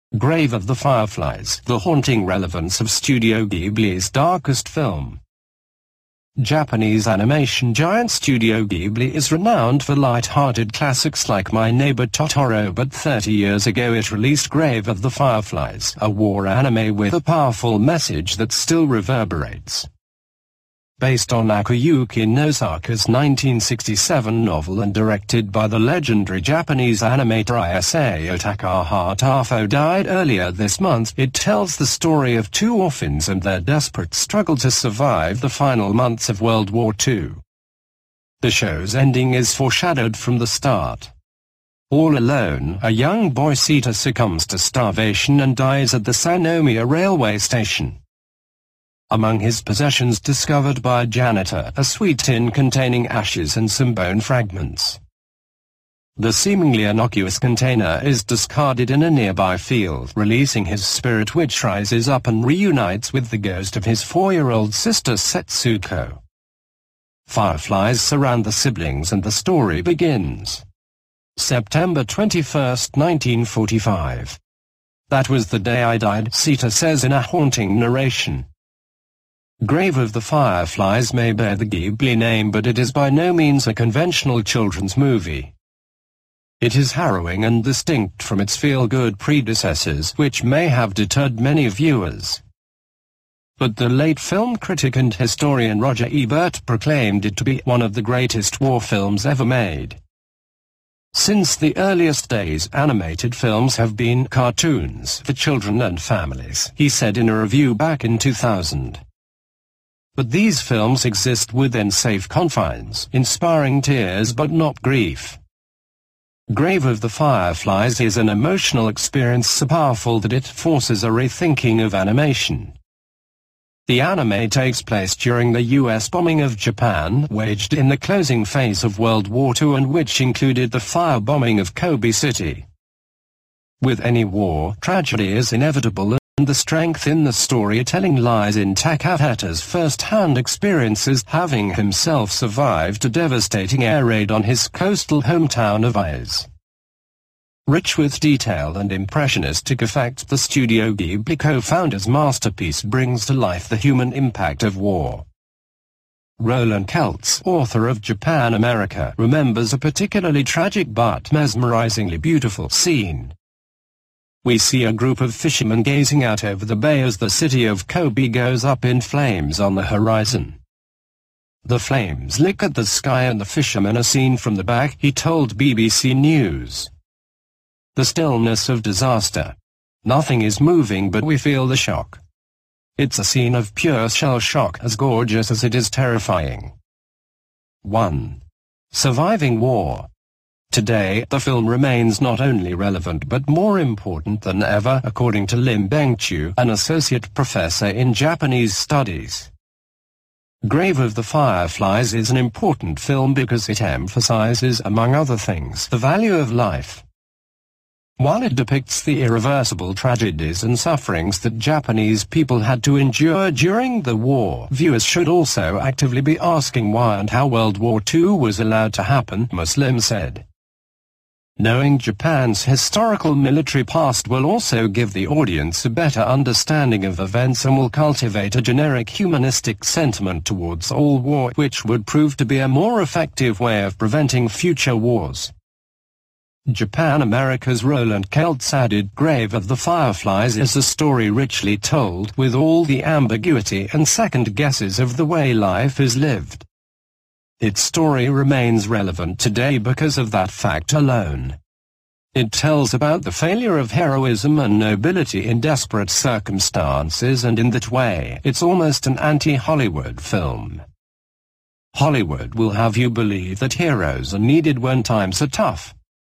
Grave of the Fireflies: The Haunting Relevance of Studio Ghibli's Darkest Film. Japanese animation giant Studio Ghibli is renowned for light-hearted classics like My Neighbor Totoro, but 30 years ago it released Grave of the Fireflies, a war anime with a powerful message that still reverberates. Based on Akiyuki Nosaka's 1967 novel and directed by the legendary Japanese animator Isao Takahata, died earlier this month, it tells the story of two orphans and their desperate struggle to survive the final months of World War II. The show's ending is foreshadowed from the start. All alone, a young boy Sita succumbs to starvation and dies at the Sanomiya railway station. Among his possessions discovered by a janitor, a sweet tin containing ashes and some bone fragments. The seemingly innocuous container is discarded in a nearby field, releasing his spirit, which rises up and reunites with the ghost of his 4-year-old sister Setsuko. Fireflies surround the siblings and the story begins. September 21, 1945. "That was the day I died," Sita says in a haunting narration. Grave of the Fireflies may bear the Ghibli name, but it is by no means a conventional children's movie. It is harrowing and distinct from its feel-good predecessors, which may have deterred many viewers. But the late film critic and historian Roger Ebert proclaimed it to be one of the greatest war films ever made. Since the earliest days, animated films have been cartoons for children and families, he said in a review back in 2000. But these films exist within safe confines, inspiring tears but not grief. Grave of the Fireflies is an emotional experience so powerful that it forces a rethinking of animation. The anime takes place during the U.S. bombing of Japan, waged in the closing phase of World War II, and which included the firebombing of Kobe City. With any war, tragedy is inevitable, and the strength in the storytelling lies in Takahata's first-hand experiences, having himself survived a devastating air raid on his coastal hometown of Aiz. Rich with detail and impressionistic effects, the Studio Ghibli co-founder's masterpiece brings to life the human impact of war. Roland Keltz, author of Japan America, remembers a particularly tragic but mesmerizingly beautiful scene. We see a group of fishermen gazing out over the bay as the city of Kobe goes up in flames on the horizon. The flames lick at the sky and the fishermen are seen from the back, he told BBC News. The stillness of disaster. Nothing is moving, but we feel the shock. It's a scene of pure shell shock, as gorgeous as it is terrifying. 1. Surviving war. Today, the film remains not only relevant but more important than ever, according to Lim Bengchu, an associate professor in Japanese studies. Grave of the Fireflies is an important film because it emphasizes, among other things, the value of life. While it depicts the irreversible tragedies and sufferings that Japanese people had to endure during the war, viewers should also actively be asking why and how World War II was allowed to happen, Muslim said. Knowing Japan's historical military past will also give the audience a better understanding of events and will cultivate a generic humanistic sentiment towards all war, which would prove to be a more effective way of preventing future wars. Japan America's Roland Keltz added, Grave of the Fireflies is a story richly told, with all the ambiguity and second guesses of the way life is lived. Its story remains relevant today because of that fact alone. It tells about the failure of heroism and nobility in desperate circumstances, and in that way, it's almost an anti-Hollywood film. Hollywood will have you believe that heroes are needed when times are tough.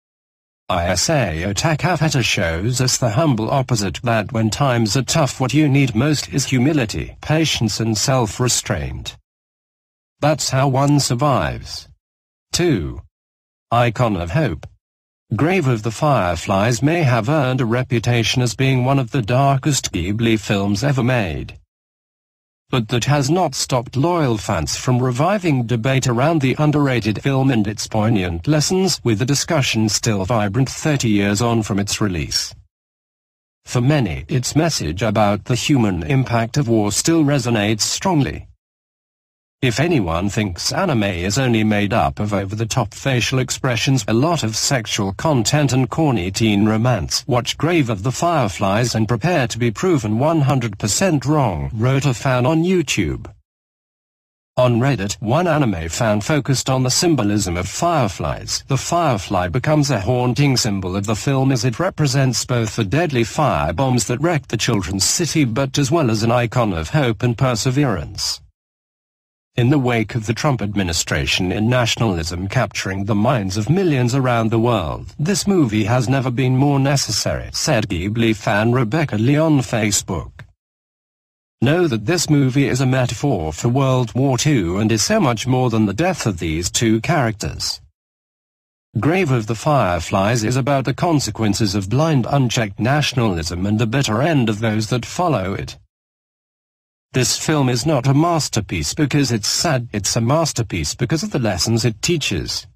Isao Takahata shows us the humble opposite, that when times are tough what you need most is humility, patience and self-restraint. That's how one survives. 2. Icon of Hope. Grave of the Fireflies may have earned a reputation as being one of the darkest Ghibli films ever made. But that has not stopped loyal fans from reviving debate around the underrated film and its poignant lessons, with the discussion still vibrant 30 years on from its release. For many, its message about the human impact of war still resonates strongly. If anyone thinks anime is only made up of over-the-top facial expressions, a lot of sexual content and corny teen romance, watch Grave of the Fireflies and prepare to be proven 100% wrong, wrote a fan on YouTube. On Reddit, one anime fan focused on the symbolism of fireflies. The firefly becomes a haunting symbol of the film as it represents both the deadly firebombs that wrecked the children's city but as well as an icon of hope and perseverance. In the wake of the Trump administration and nationalism capturing the minds of millions around the world, this movie has never been more necessary, said Ghibli fan Rebecca Lee on Facebook. Know that this movie is a metaphor for World War II and is so much more than the death of these two characters. Grave of the Fireflies is about the consequences of blind unchecked nationalism and the bitter end of those that follow it. This film is not a masterpiece because it's sad, it's a masterpiece because of the lessons it teaches.